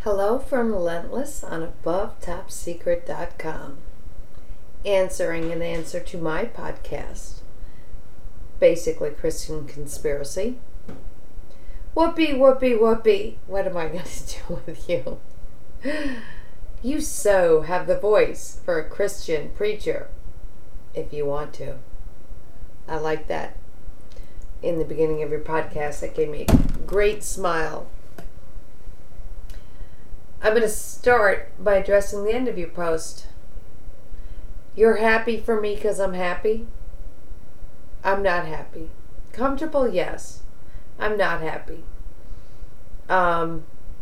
Hello from Relentless on AboveTopSecret.com. Answering an answer to my podcast, basically Christian Conspiracy. Whoopee, whoopee, whoopee. What am I going to do with you? You so have the voice for a Christian preacher, if you want to. I like that. In the beginning of your podcast, that gave me a great smile. I'm going to start by addressing the end of your post. You're happy for me because I'm happy? I'm not happy. Comfortable? Yes. I'm not happy. Now,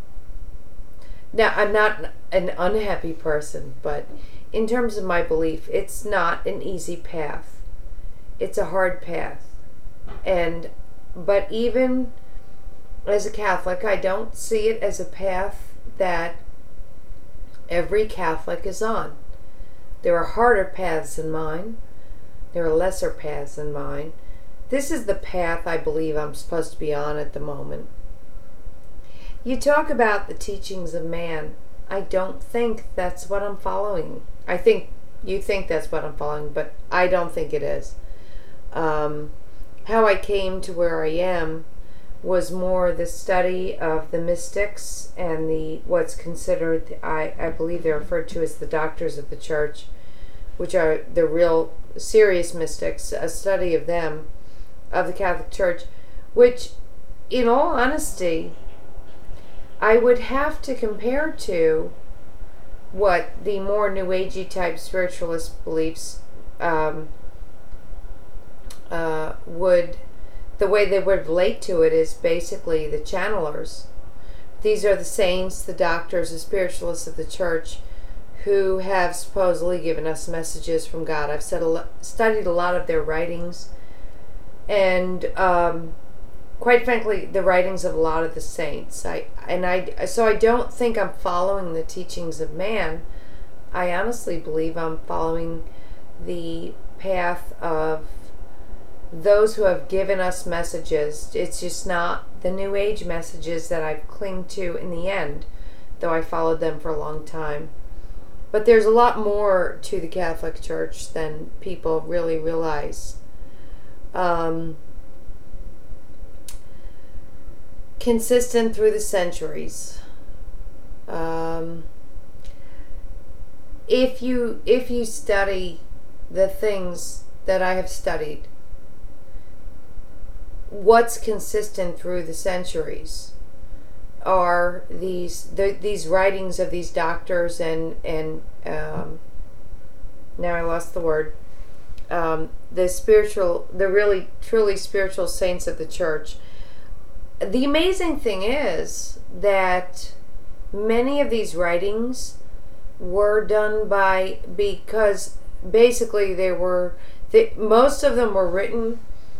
I'm not an unhappy person, but in terms of my belief, it's not an easy path. It's a hard path. But even as a Catholic, I don't see it as a path that every Catholic is on. There are harder paths than mine. There are lesser paths than mine. This is the path I believe I'm supposed to be on at the moment. You talk about the teachings of man. I don't think that's what I'm following. I think you think that's what I'm following, but I don't think it is. How I came to where I am was more the study of the mystics and what's considered, I believe they're referred to as the doctors of the church, which are the real serious mystics, a study of them, of the Catholic Church, which, in all honesty, I would have to compare to what the more New Agey type spiritualist beliefs the way they would relate to it is basically the channelers. These are the saints, the doctors, the spiritualists of the church who have supposedly given us messages from God. I've studied a lot of their writings, and quite frankly, the writings of a lot of the saints. So I don't think I'm following the teachings of man. I honestly believe I'm following the path of those who have given us messages. It's just not the New Age messages that I've clinged to in the end, though I followed them for a long time. But there's a lot more to the Catholic Church than people really realize. Consistent through the centuries. If you study the things that I have studied, what's consistent through the centuries are these writings of these doctors and now I lost the word, the really truly spiritual saints of the church. The amazing thing is that many of these writings were done because basically most of them were written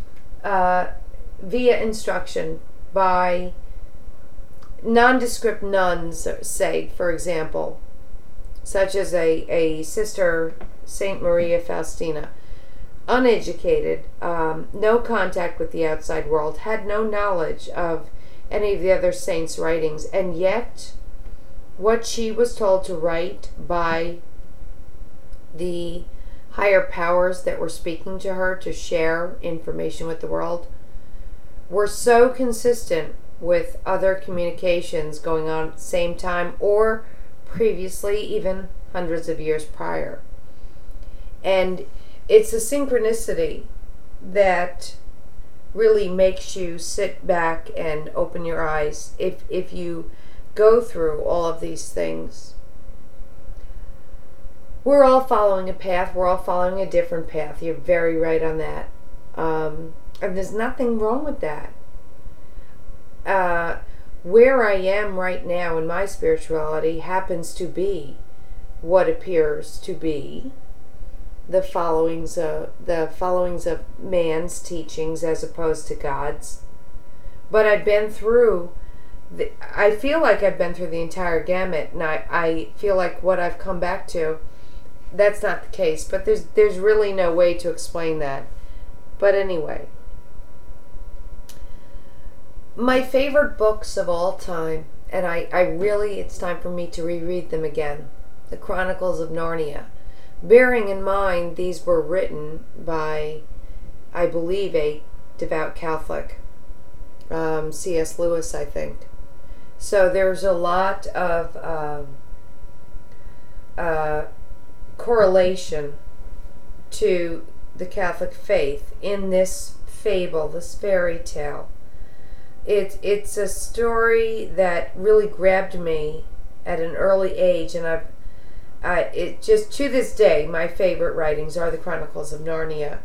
via instruction by nondescript nuns, say, for example, such as a sister, Saint Maria Faustina, uneducated, no contact with the outside world, had no knowledge of any of the other saints' writings, and yet what she was told to write by the higher powers that were speaking to her to share information with the world were so consistent with other communications going on at the same time or previously, even hundreds of years prior. And it's a synchronicity that really makes you sit back and open your eyes if you go through all of these things. We're all following a path. We're all following a different path. You're very right on that. And there's nothing wrong with that. Where I am right now in my spirituality happens to be what appears to be the followings of man's teachings as opposed to God's. But I feel like I've been through the entire gamut, and I feel like what I've come back to, that's not the case. But there's really no way to explain that. But anyway, my favorite books of all time and I really, it's time for me to reread them again. The Chronicles of Narnia. Bearing in mind these were written by, I believe, a devout Catholic, C.S. Lewis, I think. So there's a lot of correlation to the Catholic faith in this fable, this fairy tale. It's a story that really grabbed me at an early age, and it just, to this day, my favorite writings are the Chronicles of Narnia.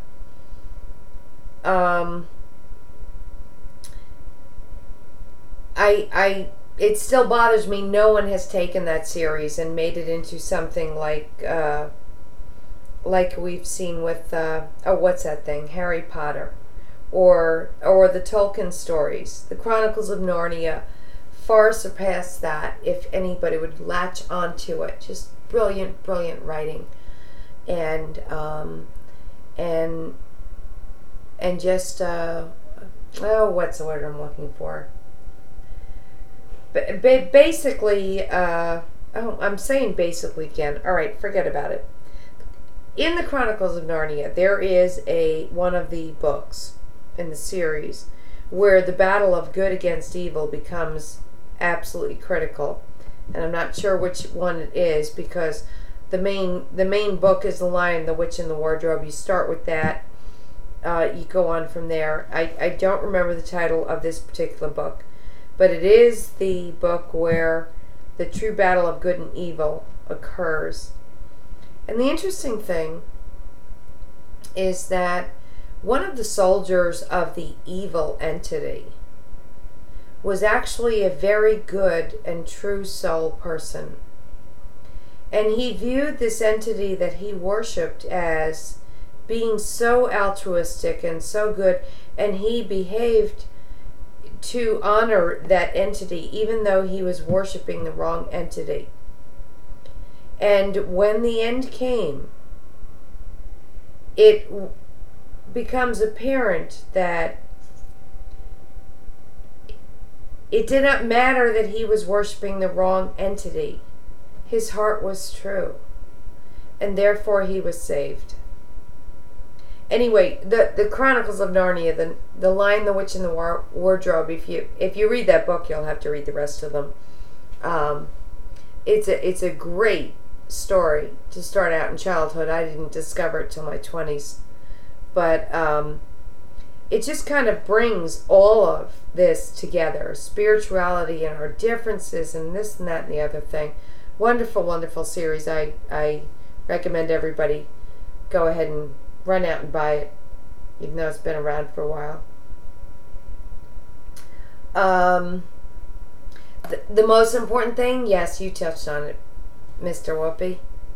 It still bothers me no one has taken that series and made it into something like we've seen with what's that thing, Harry Potter, or the Tolkien stories. The Chronicles of Narnia far surpass that, if anybody would latch onto it. Just brilliant writing, and just what's the word I'm looking for? Basically, I'm saying basically again. All right, forget about it. In the Chronicles of Narnia, there is one of the books in the series where the battle of good against evil becomes absolutely critical, and I'm not sure which one it is, because the main book is The Lion, the Witch, and the Wardrobe. You start with that. You go on from there. I don't remember the title of this particular book, but it is the book where the true battle of good and evil occurs. And the interesting thing is that one of the soldiers of the evil entity was actually a very good and true soul person. And he viewed this entity that he worshipped as being so altruistic and so good, and he behaved to honor that entity even though he was worshiping the wrong entity. And when the end came, it becomes apparent that it did not matter that he was worshiping the wrong entity. His heart was true, and therefore he was saved. Anyway, the Chronicles of Narnia, the Lion, the Witch, and the Wardrobe. If you read that book, you'll have to read the rest of them. It's a great story to start out in childhood. I didn't discover it till my 20s, but it just kind of brings all of this together: spirituality and our differences, and this and that and the other thing. Wonderful series. I recommend everybody go ahead and run out and buy it, even though it's been around for a while. The most important thing, yes, you touched on it, Mr. Whoopi.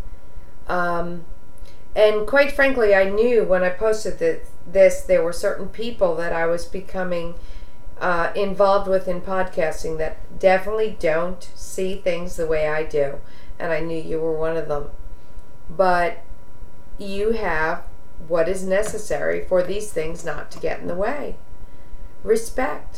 And quite frankly, I knew when I posted this, there were certain people that I was becoming involved with in podcasting that definitely don't see things the way I do. And I knew you were one of them. But you have what is necessary for these things not to get in the way. Respect.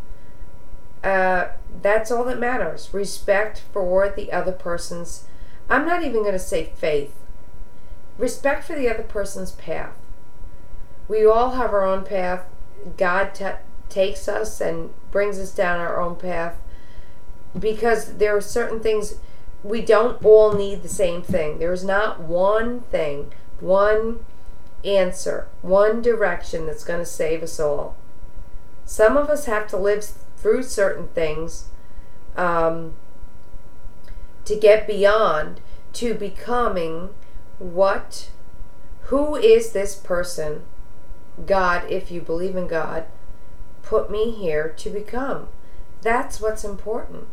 That's all that matters. Respect for the other person's, I'm not even going to say faith. Respect for the other person's path. We all have our own path. God takes us and brings us down our own path, because there are certain things, we don't all need the same thing. There is not one thing, one answer, one direction that's going to save us all. Some of us have to live through certain things to get beyond to becoming who is this person God, if you believe in God, put me here to become. That's what's important.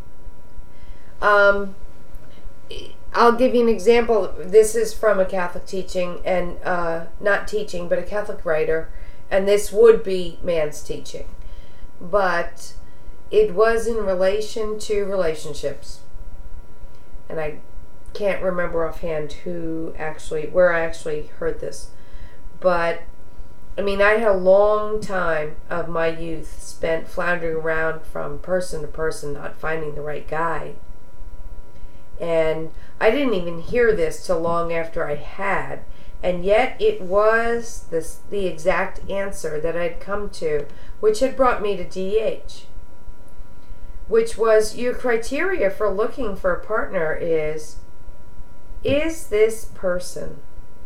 I'll give you an example. This is from a Catholic teaching, and not teaching, but a Catholic writer, and this would be man's teaching. But it was in relation to relationships. And I can't remember offhand where I actually heard this. But I mean, I had a long time of my youth spent floundering around from person to person, not finding the right guy. And I didn't even hear this till long after I had. And yet it was the exact answer that I'd come to, which had brought me to DH. Which was, your criteria for looking for a partner is this person,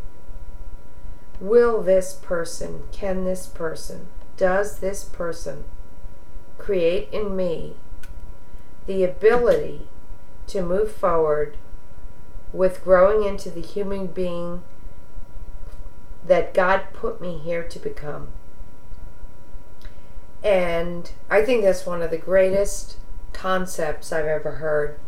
will this person, can this person, does this person create in me the ability to move forward with growing into the human being that God put me here to become. And I think that's one of the greatest concepts I've ever heard.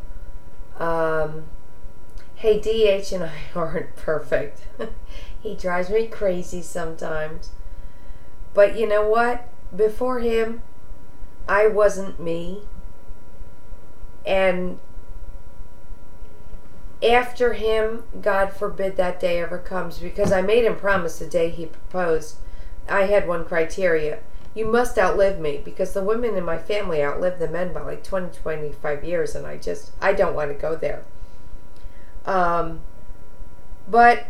Hey, DH and I aren't perfect. He drives me crazy sometimes. But you know what? Before him, I wasn't me. And after him, God forbid that day ever comes, because I made him promise the day he proposed. I had one criteria. You must outlive me, because the women in my family outlive the men by like 20, 25 years, and I don't want to go there. But,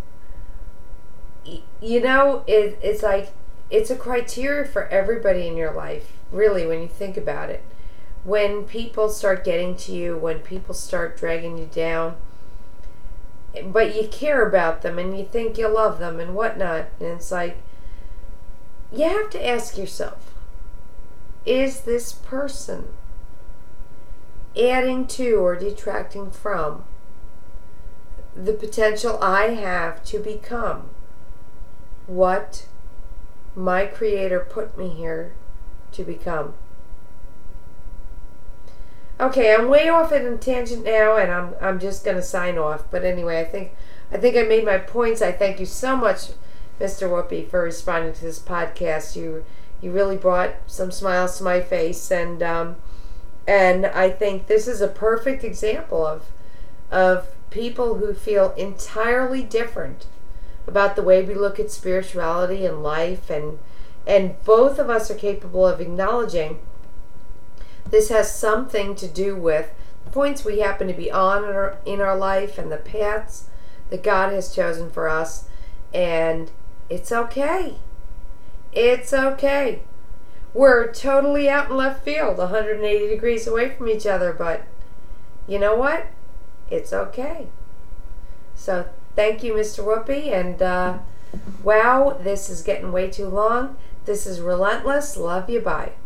you know, it's like, it's a criteria for everybody in your life, really, when you think about it. When people start getting to you, when people start dragging you down, but you care about them and you think you love them and whatnot, and it's like, you have to ask yourself, is this person adding to or detracting from the potential I have to become what my Creator put me here to become? Okay, I'm way off at a tangent now, and I'm just going to sign off. But anyway, I think I made my points. I thank you so much, Mr. Whoopi, for responding to this podcast. You really brought some smiles to my face, and I think this is a perfect example of people who feel entirely different about the way we look at spirituality and life, and both of us are capable of acknowledging this has something to do with the points we happen to be on in our life and the paths that God has chosen for us. And it's okay. It's okay. We're totally out in left field, 180 degrees away from each other, but you know what? It's okay. So thank you, Mr. Whoopi, and wow, this is getting way too long. This is Relentless. Love you. Bye.